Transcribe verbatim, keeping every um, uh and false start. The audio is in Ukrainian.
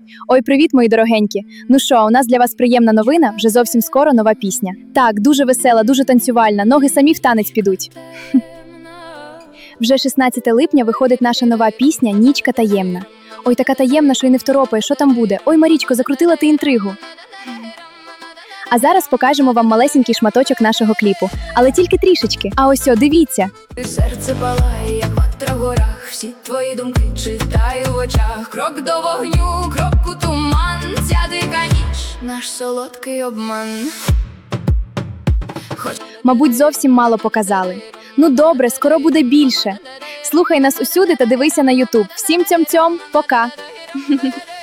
Ой, привіт, мої дорогенькі. Ну що, у нас для вас приємна новина, вже зовсім скоро нова пісня. Так, дуже весела, дуже танцювальна, ноги самі в танець підуть. Вже шістнадцятого липня виходить наша нова пісня «Нічка таємна». Ой, така таємна, що й не второпає, що там буде. Ой, Марічко, закрутила ти інтригу. А зараз покажемо вам малесенький шматочок нашого кліпу. Але тільки трішечки. А ось о, дивіться. Серце палає, як ватра в горах. Всі твої думки читаю в очах. Крок до вогню, крок у туман. Ця дика ніч, наш солодкий обман. Хоч... Мабуть, зовсім мало показали. Ну добре, скоро буде більше. Слухай нас усюди та дивися на ютуб. Всім цьом-цьом, пока!